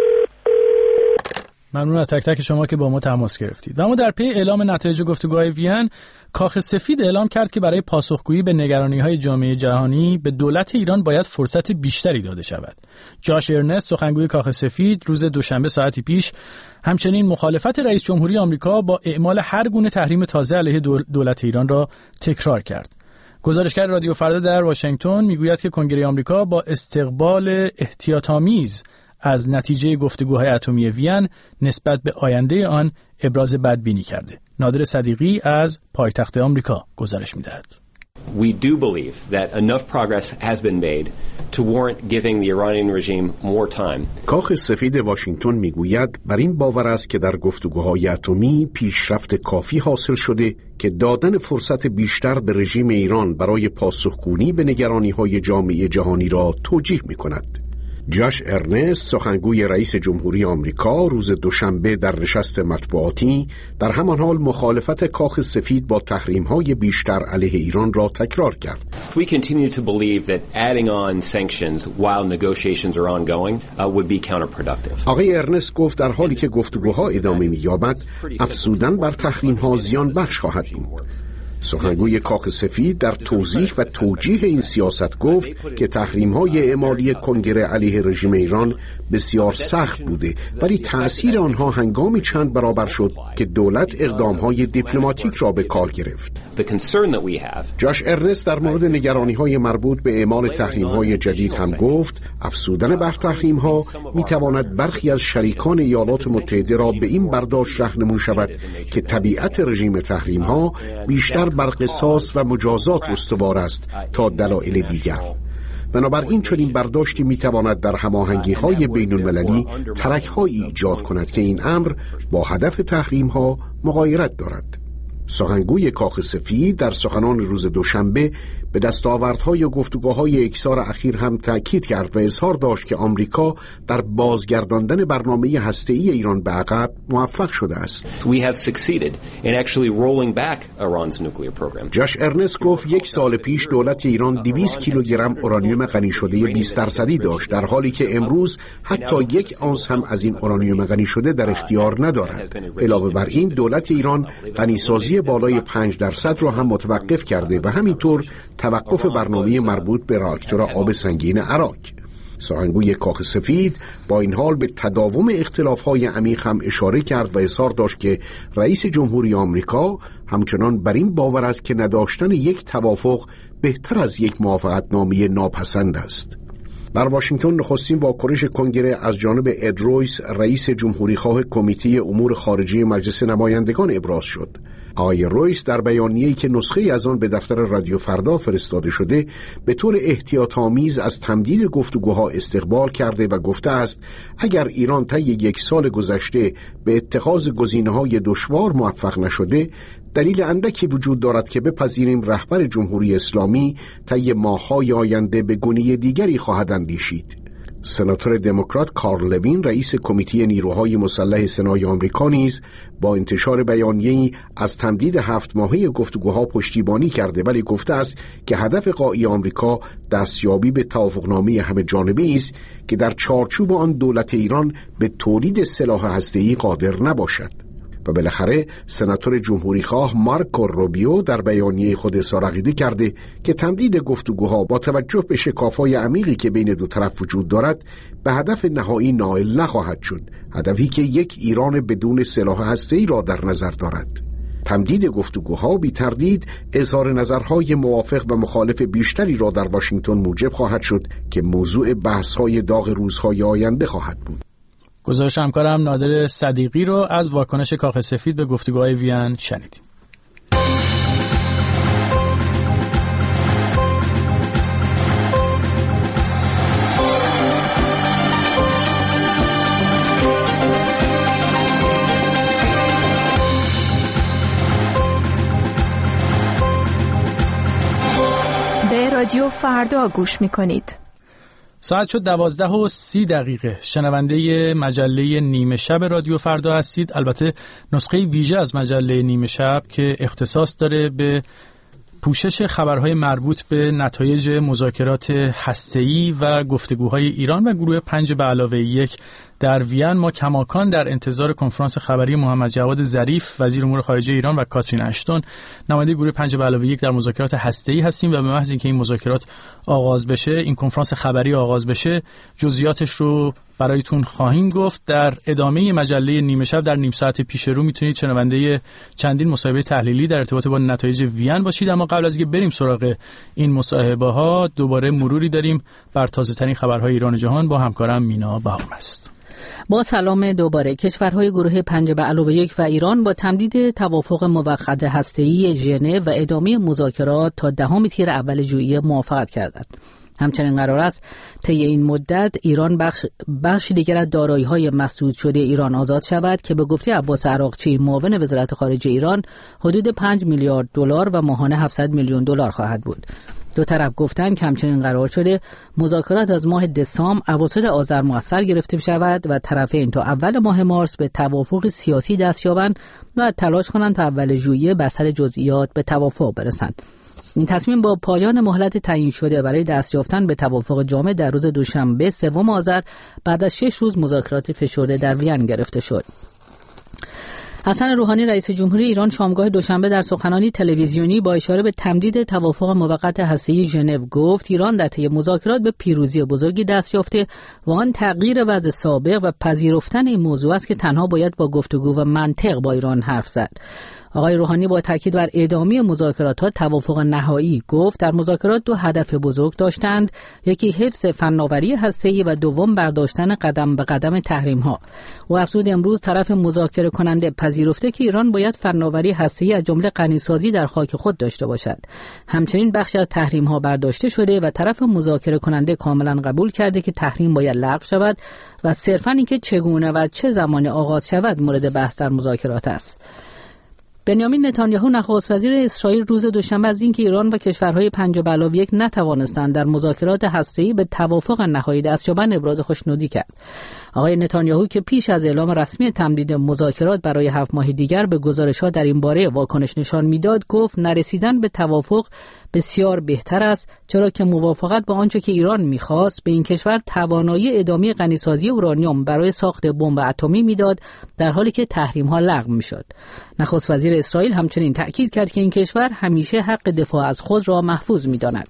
ممنون از تک تک شما که با ما تماس گرفتید. و اما در پی اعلام نتایج گفتگوهای وین، کاخ سفید اعلام کرد که برای پاسخگویی به نگرانی‌های جامعه جهانی به دولت ایران باید فرصت بیشتری داده شود. جاش ارنست، سخنگوی کاخ سفید، روز دوشنبه ساعتی پیش همچنین مخالفت رئیس جمهوری آمریکا با اعمال هر گونه تحریم تازه علیه دولت ایران را تکرار کرد. گزارشگر رادیو فردا در واشنگتن میگوید که کنگره آمریکا با استقبال احتیاط‌آمیز از نتیجه گفتگوهای اتمی وین نسبت به آینده آن ابراز بدبینی کرده. نادر صدیقی از پایتخت آمریکا گزارش می‌دهد. We do believe that enough progress has been made to warrant giving the Iranian regime more time. کاخ سفید واشنگتن میگوید بر این باور است که در گفتگوهای اتمی پیشرفت کافی حاصل شده که دادن فرصت بیشتر به رژیم ایران برای پاسخگویی به نگرانی‌های جامعه جهانی را توجیه می‌کند. جاش ارنست، سخنگوی رئیس جمهوری آمریکا، روز دوشنبه در نشست مطبوعاتی در همان حال مخالفت کاخ سفید با تحریم‌های بیشتر علیه ایران را تکرار کرد. We continue to believe that adding on sanctions while negotiations are ongoing uh, would be counterproductive. آقای ارنست گفت در حالی که گفتگوها ادامه می‌یابد، افزودن بر تحریم‌ها زیان بخش خواهد بود. سخنگوی کاخ سفید در توضیح و توجیه این سیاست گفت که تحریم‌های اعمالی کنگره علیه رژیم ایران بسیار سخت بوده، ولی تأثیر آنها هنگامی چند برابر شد که دولت اقدام‌های دیپلماتیک را به کار گرفت. جاش ارنست در مورد نگرانی‌های مربوط به اعمال تحریم‌های جدید هم گفت افزودن بر تحریم‌ها می‌تواند برخی از شریکان ایالات متحده را به این برداشت رهنمون شود که طبیعت رژیم تحریم‌ها بیشتر بر قصاص و مجازات استوار است تا دلایل دیگر. بنابراین چنین برداشتی میتواند در هماهنگی‌های بین‌المللی ترک‌هایی ایجاد کند که این امر با هدف تحریم‌ها مغایرت دارد. سخنگوی کاخ سفید در سخنان روز دوشنبه به دستاوردهای و گفتگوهای اکثار اخیر هم تأکید کرد و اظهار داشت که آمریکا در بازگرداندن برنامه هسته‌ای ایران به عقب موفق شده است. We have succeeded in actually rolling back Iran's nuclear program. جاش ارنست گفت یک سال پیش دولت ایران دویست کیلوگرم اورانیوم غنی شده بیست درصدی داشت، در حالی که امروز حتی یک آنس هم از این اورانیوم غنی شده در اختیار ندارد. علاوه بر این دولت ایران غنیسازی بالای پنج درصد را هم متوقف کرده و همینطور توقف برنامه مربوط به راکتور آب سنگین عراق. سخنگوی کاخ سفید با این حال به تداوم اختلاف‌های عمیق هم اشاره کرد و اظهار داشت که رئیس جمهوری آمریکا همچنان بر این باور است که نداشتن یک توافق بهتر از یک موافقتنامه ناپسند است. در واشنگتن نخستین واکنش کنگره از جانب اد رویس، رئیس جمهوری خواه کمیته امور خارجه مجلس نمایندگان ابراز شد. آقای رویس در بیانیه‌ای که نسخه‌ای از آن به دفتر رادیو فردا فرستاده شده به طور احتیاط‌آمیز از تمدید گفتگوها استقبال کرده و گفته است اگر ایران طی یک سال گذشته به اتخاذ گزینه‌های دشوار موفق نشده، دلیل اندکی وجود دارد که بپذیریم رهبر جمهوری اسلامی طی ماه‌های آینده به گونه دیگری خواهد اندیشید. سناتور دموکرات کارل لوین، رئیس کمیته نیروهای مسلح سنای آمریکا، نیز با انتشار بیانیه‌ای از تمدید هفت ماهه گفتگوها پشتیبانی کرده، ولی گفته است که هدف غایی آمریکا دستیابی به توافقنامه همه جانبه‌ای است که در چارچوب آن دولت ایران به تولید سلاح هسته‌ای قادر نباشد. و بالاخره سناتور جمهوریخواه مارکو روبیو در بیانیه خود اظهار عقیده کرده که تمدید گفتگوها با توجه به شکاف‌های عمیقی که بین دو طرف وجود دارد به هدف نهایی نائل نخواهد شد، هدفی که یک ایران بدون سلاح هسته‌ای را در نظر دارد. تمدید گفتگوها بی تردید اظهار نظرهای موافق و مخالف بیشتری را در واشنگتن موجب خواهد شد که موضوع بحث‌های داغ روزهای آینده خواهد بود. گزارش همکارم نادر صدیقی رو از واکنش کاخ سفید به گفتگوهای وین شنیدیم. به رادیو فردا گوش می‌کنید. ساعت شد دوازده و سی دقیقه. شنونده مجله نیمه شب رادیو فردا هستید. البته نسخه ویژه از مجله نیمه شب که اختصاص داره به پوشش خبرهای مربوط به نتایج مذاکرات هسته‌ای و گفتگوهای ایران و گروه پنج به علاوه یک در وین. ما کماکان در انتظار کنفرانس خبری محمد جواد ظریف وزیر امور خارجه ایران و کاترین اشتون نماینده گروه پنج به علاوه یک در مذاکرات هسته‌ای هستیم و به محض اینکه این مذاکرات آغاز بشه، این کنفرانس خبری آغاز بشه، جزئیاتش رو برایتون خواهیم گفت. در ادامه مجله نیمه شب در نیم ساعت پیش رو میتونید شنونده چندین مصاحبه تحلیلی در ارتباط با نتایج وین باشید. اما قبل از اینکه بریم سراغ این مصاحبه ها دوباره مروری داریم بر تازه ترین خبرهای ایران و جهان با همکارم مینا بهارم است. با سلام دوباره. کشورهای گروه پنج به علاوه یک و ایران با تمدید توافق موقت هسته‌ای ژنو و ادامه مذاکرات تا دهم تیر اول ژوئیه موافقت کردند. همچنین قرار است طی این مدت ایران بخش بخش دیگر از دارایی‌های مسدود شده ایران آزاد شود که به گفته عباس عراقچی معاون وزارت خارجه ایران حدود پنج میلیارد دلار و ماهانه هفتصد میلیون دلار خواهد بود. دو طرف گفتند که همچنین قرار شده مذاکرات از ماه دسامبر اواسط آذر مؤثر گرفته شود و طرفین تا اول ماه مارس به توافق سیاسی دست یابند و تلاش کنند تا اول ژوئیه بر سر جزئیات به توافق برسند. این تصمیم با پایان مهلت تعیین شده برای دست یافتن به توافق جامع در روز دوشنبه سوم آذر بعد از شش روز مذاکرات فشرده در وین گرفته شد. حسن روحانی رئیس جمهوری ایران شامگاه دوشنبه در سخنرانی تلویزیونی با اشاره به تمدید توافق موقت هسته‌ای ژنو گفت ایران در طی مذاکرات به پیروزی بزرگی دست یافته و آن تغییر وضع سابق و پذیرفتن این موضوع است که تنها باید با گفتگو و منطق با ایران حرف زد. آقای روحانی با تاکید بر ادامه مذاکرات ها توافق نهایی گفت در مذاکرات دو هدف بزرگ داشتند، یکی حفظ فناوری هسته‌ای و دوم برداشتن قدم به قدم تحریم ها. و افزود امروز طرف مذاکره کننده پذیرفته که ایران باید فناوری هسته‌ای از جمله غنیسازی در خاک خود داشته باشد. همچنین بخشی از تحریم ها برداشته شده و طرف مذاکره کننده کاملا قبول کرده که تحریم باید لغو شود و صرفاً اینکه چگونه و چه زمانی آغاز شود مورد بحث در مذاکرات است. بنیامین نتانیاهو نخست وزیر اسرائیل روز دوشنبه از اینکه ایران و کشورهای پنج به علاوه یک نتوانستند در مذاکرات هسته‌ای به توافق نهایی دست یابند ابراز خوشنودی کرد. آقای نتانیاهو که پیش از اعلام رسمی تمدید مذاکرات برای هفت ماه دیگر به گزارش‌ها در این باره واکنش نشان میداد، گفت نرسیدن به توافق بسیار بهتر است، چرا که موافقت با آنچه که ایران می‌خواست به این کشور توانایی ادامه غنیسازی اورانیوم برای ساخت بمب اتمی میداد، در حالی که تحریم‌ها لغو می‌شد. نخست وزیر اسرائیل همچنین تأکید کرد که این کشور همیشه حق دفاع از خود را محفوظ می‌داند.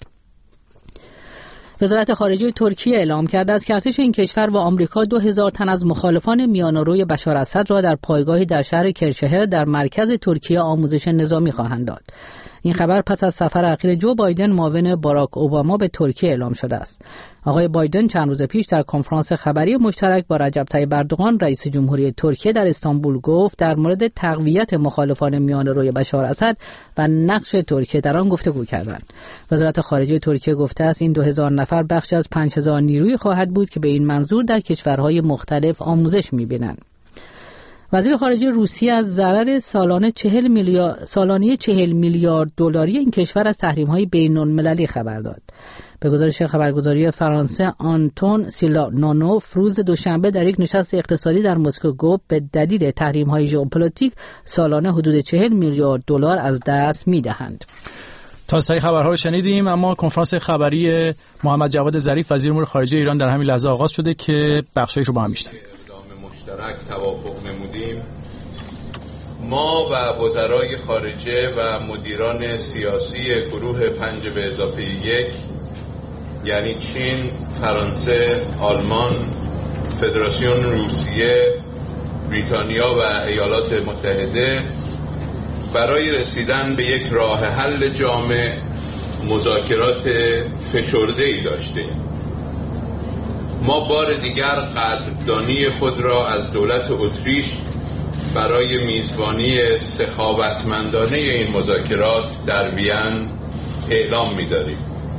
وزارت خارجه ترکیه اعلام کرده است که ارتش این کشور و آمریکا دو هزار تن از مخالفان میانه‌روی بشار اسد را در پایگاهی در شهر کرچهر در مرکز ترکیه آموزش نظامی خواهند داد. این خبر پس از سفر اخیر جو بایدن معاون باراک اوباما به ترکیه اعلام شده است. آقای بایدن چند روز پیش در کنفرانس خبری مشترک با رجب طیب اردوغان رئیس جمهوری ترکیه در استانبول گفت در مورد تقویت مخالفان میانه‌روی بشار اسد و نقش ترکیه در آن گفتگو کردند. وزارت خارجه ترکیه گفته است این دو هزار نفر بخشی از پنج هزار نیروی خواهد بود که به این منظور در کشورهای مختلف آموزش می‌بینند. وزیر خارجه روسیه از ضرر سالانه چهل میلیارد سالانه چهل میلیارد دلاری این کشور از تحریم‌های بین‌المللی خبر داد. به گزارش خبرگزاری فرانسه آنتون سیلانونوف روز دوشنبه در یک نشست اقتصادی در مسکو گفت به دلیل تحریم‌های ژئوپلیتیک سالانه حدود چهل میلیارد دلار از دست می‌دهند. تا سری خبرها رو شنیدیم، اما کنفرانس خبری محمد جواد ظریف وزیر امور خارجه ایران در همین لحظه آغاز شده که بخشایش رو با هم می‌شنویم. مشترک توافق نمودیم ما و وزرای خارجه و مدیران سیاسی گروه پنج به اضافه یک، یعنی چین، فرانسه، آلمان، فدراسیون روسیه، بریتانیا و ایالات متحده، برای رسیدن به یک راه حل جامع مذاکرات فشرده‌ای داشتیم. ما بار دیگر قدردانی خود را از دولت اتریش برای میزبانی سخاوتمندانه این مذاکرات در وین اعلام می‌داریم.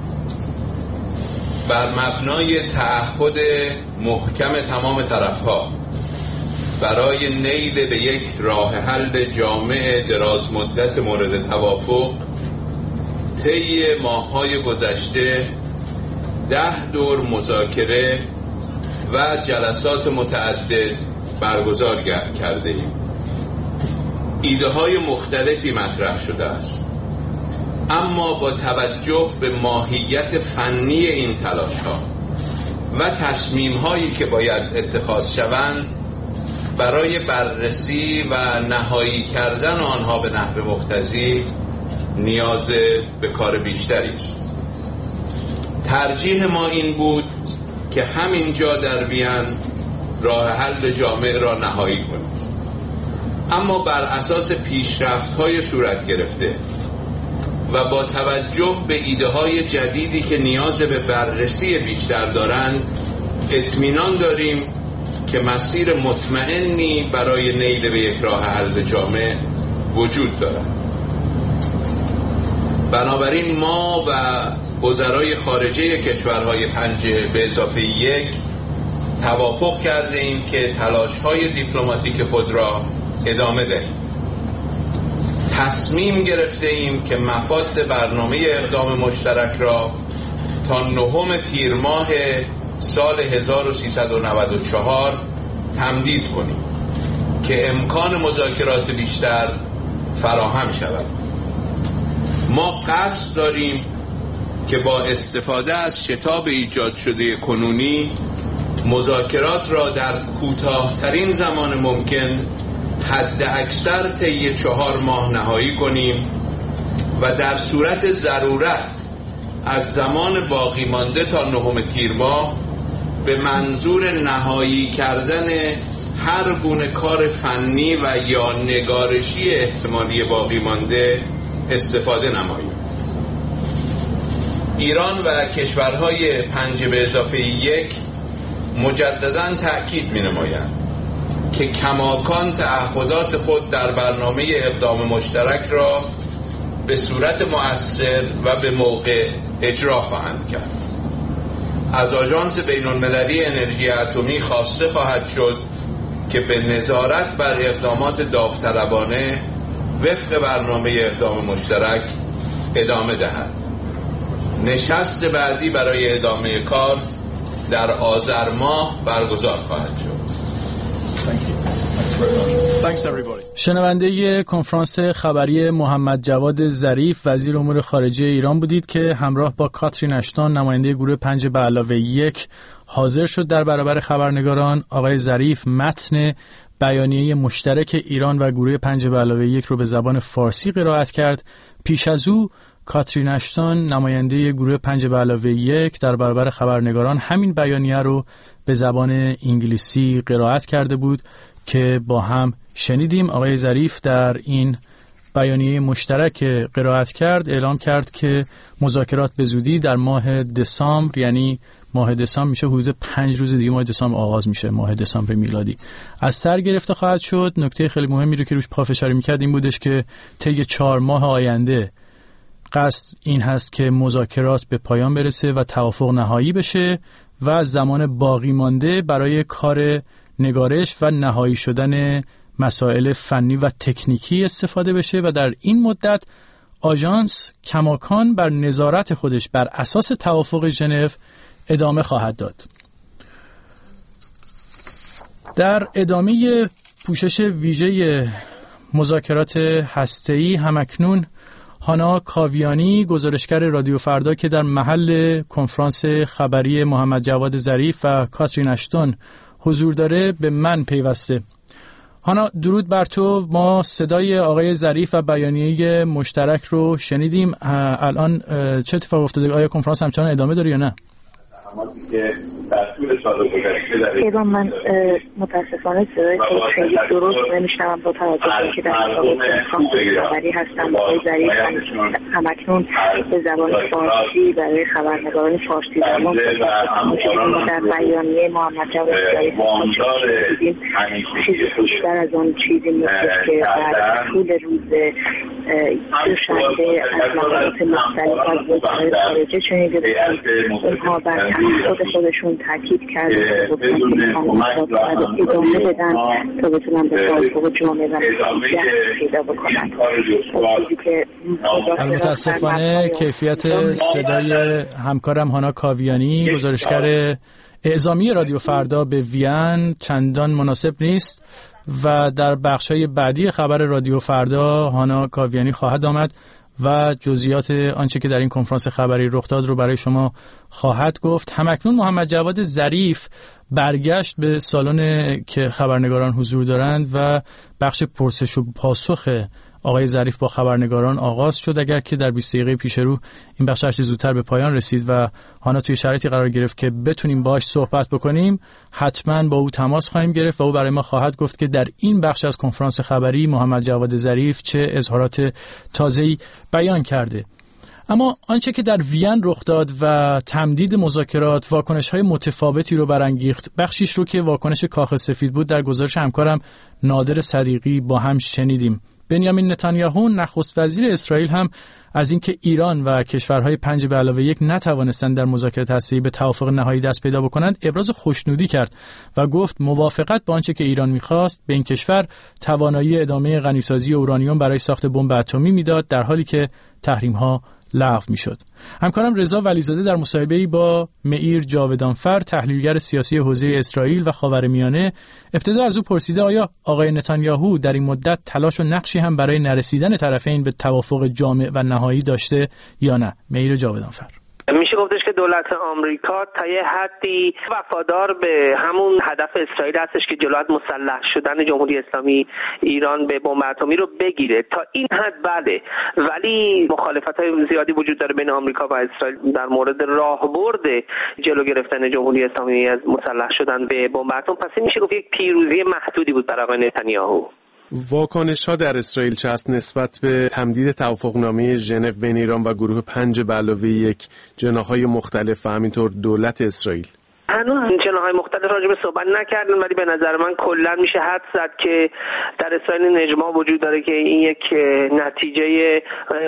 بر مبنای تعهد محکم تمام طرف‌ها برای نیل به یک راه حل جامع دراز مدت مورد توافق، طی ماه‌های گذشته ده دور مذاکره و جلسات متعدد برگزار کرده ایم. ایده های مختلفی مطرح شده است، اما با توجه به ماهیت فنی این تلاش ها و تصمیم هایی که باید اتخاذ شوند برای بررسی و نهایی کردن آنها به نحو مقتضی نیاز به کار بیشتری است. ترجیح ما این بود که همینجا در وین راه حل جامع را نهایی کنیم، اما بر اساس پیشرفت‌های صورت گرفته و با توجه به ایده‌های جدیدی که نیاز به بررسی بیشتر دارند، اطمینان داریم که مسیر مطمئنی برای نیل به یک راه حل جامع وجود دارد. بنابراین ما و وزرای خارجه کشورهای پنج به اضافه یک توافق کرده ایم که تلاش‌های دیپلماتیک خود را ادامه دهیم. تصمیم گرفته ایم که مفاد برنامه اقدام مشترک را تا نهم تیر ماه سال هزار و سیصد و نود و چهار تمدید کنیم که امکان مذاکرات بیشتر فراهم شود. ما قصد داریم که با استفاده از شتاب ایجاد شده کنونی مذاکرات را در کوتاه‌ترین زمان ممکن حد اکثر طی چهار ماه نهایی کنیم و در صورت ضرورت از زمان باقی مانده تا نهم تیر ماه به منظور نهایی کردن هر گونه کار فنی و یا نگارشی احتمالی باقی مانده استفاده نماییم. ایران و کشورهای پنج به اضافه یک مجدداً تأکید می نمایند که کماکان تعهدات خود در برنامه اقدام مشترک را به صورت مؤثر و به موقع اجرا خواهند کرد. از آژانس بین‌المللی انرژی اتمی خواسته خواهد شد که به نظارت بر اقدامات داوطلبانه وفق برنامه اقدام مشترک ادامه دهد. نشست بعدی برای ادامه کار در آذر ماه برگزار خواهد شد. شنونده کنفرانس خبری محمد جواد ظریف وزیر امور خارجه ایران بودید که همراه با کاترین اشتون نماینده گروه پنج به علاوه یک حاضر شد در برابر خبرنگاران. آقای ظریف متن بیانیه مشترک ایران و گروه پنج به علاوه یک رو به زبان فارسی قرائت کرد. پیش از او کاترین اشتون نماینده گروه پنج به علاوه یک در برابر خبرنگاران همین بیانیه رو به زبان انگلیسی قرائت کرده بود که با هم شنیدیم. آقای ظریف در این بیانیه مشترک قرائت کرد اعلام کرد که مذاکرات به زودی در ماه دسامبر، یعنی ماه دسامبر میشه حدود پنج روز دیگه ماه دسامبر آغاز میشه، ماه دسامبر میلادی، از سر گرفته خواهد شد. نکته خیلی مهمی رو که روش پافشاری میکرد این بودش که طی چهار ماه آینده قصد این هست که مذاکرات به پایان برسه و توافق نهایی بشه و زمان باقی مانده برای کار نگارش و نهایی شدن مسائل فنی و تکنیکی استفاده بشه و در این مدت آژانس کماکان بر نظارت خودش بر اساس توافق ژنو ادامه خواهد داد. در ادامه پوشش ویژه مذاکرات هسته‌ای همکنون هانا کاویانی گزارشگر رادیو فردا که در محل کنفرانس خبری محمد جواد ظریف و کاترین اشتون حضور داره به من پیوسته. هانا درود بر تو. ما صدای آقای ظریف و بیانیه مشترک رو شنیدیم. الان چه اتفاق افتاده؟ آیا کنفرانس همچنان ادامه داره یا نه؟ ایران من متاسفانه صدای تو خیلی درست نمیشنوم با توجه که در کنفرانس خبری هستم. آقای ظریف همکنون به زبان فارسی برای خبرنگاران فارسی زبان ما در بیانیه محمد جواد ظریف دیدیم چیزی بیشتر از اون چیزی مثل که در طول روز دوشنبه از مقالات مختلف از وزارت خارجه شنیده بودیم. اونها بر خود خودشون تاکید کرده که ادامه بدن تا بتونن به توافق جامعه و مشروعیت پیدا بکنن. متاسفانه کیفیت صدای همکارم هانا کاویانی گزارشگر اعزامی رادیو فردا به وین چندان مناسب نیست و در بخش‌های بعدی خبر رادیو فردا هانا کاویانی خواهد آمد و جزئیات آنچه که در این کنفرانس خبری رخ داد رو برای شما خواهد گفت. همکنون محمد جواد ظریف برگشت به سالن که خبرنگاران حضور دارند و بخش پرسش و پاسخ آقای ظریف با خبرنگاران آغاز شد. اگر که در بیست دقیقه پیش رو این بخش هرچه زودتر به پایان رسید و هانا توی شرایطی قرار گرفت که بتونیم باهاش صحبت بکنیم، حتما با او تماس خواهیم گرفت و او برای ما خواهد گفت که در این بخش از کنفرانس خبری محمد جواد ظریف چه اظهارات تازه‌ای بیان کرده. اما آنچه که در وین رخ داد و تمدید مذاکرات واکنش‌های متفاوتی رو برانگیخت، بخشیش رو که واکنش کاخ سفید بود در گزارش همکارم نادر صدیقی با هم شنیدیم. بنیامین نتانیاهو نخست وزیر اسرائیل هم از اینکه ایران و کشورهای پنج به علاوه یک نتوانستند در مذاکرات هسته‌ای به توافق نهایی دست پیدا بکنند ابراز خوشنودی کرد و گفت موافقت با آنچه که ایران می‌خواست به این کشور توانایی ادامه غنیسازی اورانیوم برای ساخت بمب اتمی میداد، در حالی که تحریم‌ها لغو میشد. همکارم رضا ولیزاده در مصاحبه‌ای با معیر جاودانفر تحلیلگر سیاسی حوزه اسرائیل و خاورمیانه ابتدا از او پرسیده آیا آقای نتانیاهو در این مدت تلاش و نقشی هم برای نرسیدن طرفین به توافق جامع و نهایی داشته یا نه. معیر جاودانفر: میشه گفتش که دولت آمریکا تا یه حدی وفادار به همون هدف اسرائیل هستش که جلوی مسلح شدن جمهوری اسلامی ایران به بمب اتمی رو بگیره. تا این حد بله، ولی مخالفت‌های زیادی وجود داره بین آمریکا و اسرائیل در مورد راهبرد جلو گرفتن جمهوری اسلامی از مسلح شدن به بمب اتم. پس این میشه گفت یک پیروزی محدودی بود برای آقای نتانیاهو. واکنش ها در اسرائیل چه است نسبت به تمدید توافقنامه ژنو بین ایران و گروه پنج به علاوه یک جناح‌های مختلف و همینطور دولت اسرائیل؟ هنوز جناح‌های مختلف راجع به صحبت نکردن، ولی به نظر من کلا میشه حد زد که در اسرائیل اجماع وجود داره که این یک نتیجه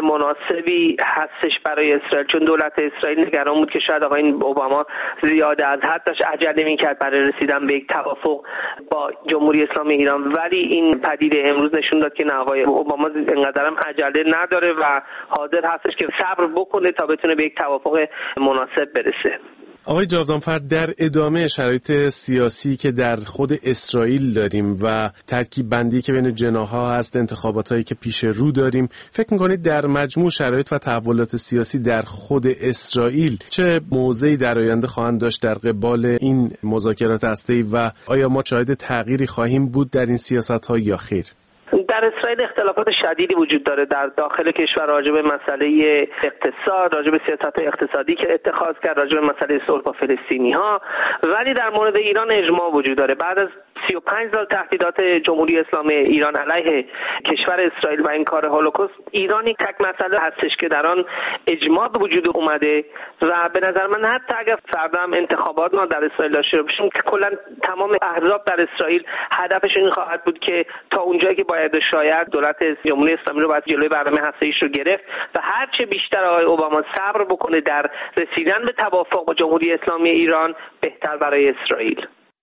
مناسبی هستش برای اسرائیل، چون دولت اسرائیل نگران بود که شاید آقای اوباما زیاد از حد داشت عجله میکرد برای رسیدن به یک توافق با جمهوری اسلامی ایران، ولی این پدیده امروز نشون داد که نه، آقای اوباما انقدرم عجله نداره و حاضر هستش که صبر بکنه تا بتونه به یک توافق مناسب برسه. آقای جاودانفر، در ادامه شرایط سیاسی که در خود اسرائیل داریم و ترکیب بندی که بین جناح‌ها هست، انتخاباتایی که پیش رو داریم، فکر می‌کنید در مجموع شرایط و تحولات سیاسی در خود اسرائیل چه موضعی در آینده خواهند داشت در قبال این مذاکرات هسته‌ای و آیا ما شاهد تغییری خواهیم بود در این سیاست‌ها یا خیر؟ در اسرائیل اختلافات شدیدی وجود داره در داخل کشور راجع به مسئله اقتصاد، راجع به سیاست‌های اقتصادی که اتخاذ کرد، راجع به مسئله صلح با فلسطینی‌ها، ولی در مورد ایران اجماع وجود داره. بعد از سی و پنج سال تهدیدات جمهوری اسلامی ایران علیه کشور اسرائیل و این کار هولوکاست، ایران یک تک مسئله هستش که در آن اجماع به وجود اومده و به نظر من حتی اگر فردا هم انتخابات ما در اسرائیل داشته باشیم، کلا تمام احزاب در اسرائیل هدفشون این خواهد بود که تا اونجایی که باید شاید دولت جمهوری اسلامی رو باید جلوی برنامه هسته‌ایش رو گرفت و هر چه بیشتر آقای اوباما صبر بکنه در رسیدن به توافق با جمهوری اسلامی ایران، بهتر برای اسرائیل.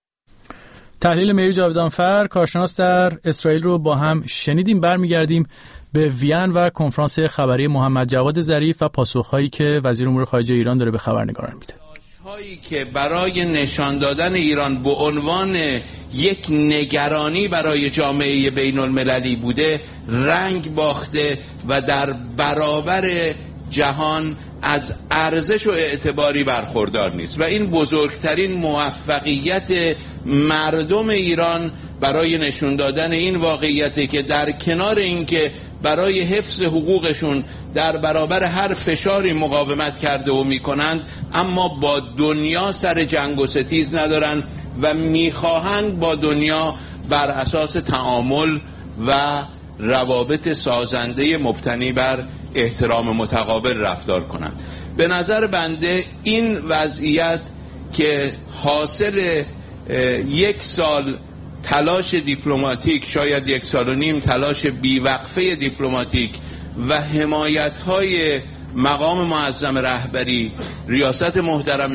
تحلیل معیر جاودانفر، کارشناس در اسرائیل رو با هم شنیدیم. برمیگردیم به وین و کنفرانس خبری محمد جواد ظریف و پاسخهایی که وزیر امور خارجه ایران داره به خبرنگاران میده. هایی که برای نشان دادن ایران به عنوان یک نگرانی برای جامعه بین المللی بوده رنگ باخته و در برابر جهان از ارزش و اعتباری برخوردار نیست و این بزرگترین موفقیت مردم ایران برای نشون دادن این واقعیت که در کنار اینکه برای حفظ حقوقشون در برابر هر فشاری مقاومت کرده و میکنند، اما با دنیا سر جنگ و ستیز ندارن و میخواهند با دنیا بر اساس تعامل و روابط سازنده مبتنی بر احترام متقابل رفتار کنند. به نظر بنده این وضعیت که حاصل یک سال تلاش دیپلماتیک، شاید یک سال و نیم تلاش بیوقفه دیپلماتیک و حمایت‌های مقام معظم رهبری، ریاست محترم